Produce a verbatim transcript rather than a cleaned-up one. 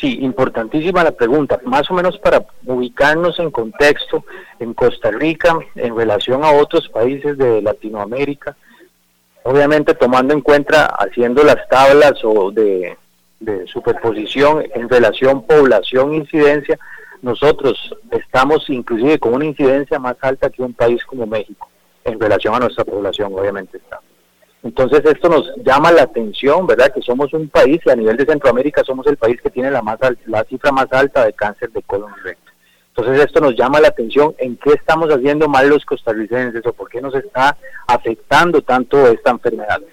Sí, importantísima la pregunta. Más o menos para ubicarnos en contexto, en Costa Rica, en relación a otros países de Latinoamérica, obviamente tomando en cuenta, haciendo las tablas o de, de superposición en relación población-incidencia, nosotros estamos inclusive con una incidencia más alta que un país como México, en relación a nuestra población, obviamente está. Entonces esto nos llama la atención, ¿verdad? Que somos un país, y a nivel de Centroamérica somos el país que tiene la más alta, la cifra más alta de cáncer de colon y recto. Entonces esto nos llama la atención en qué estamos haciendo mal los costarricenses o por qué nos está afectando tanto esta enfermedad.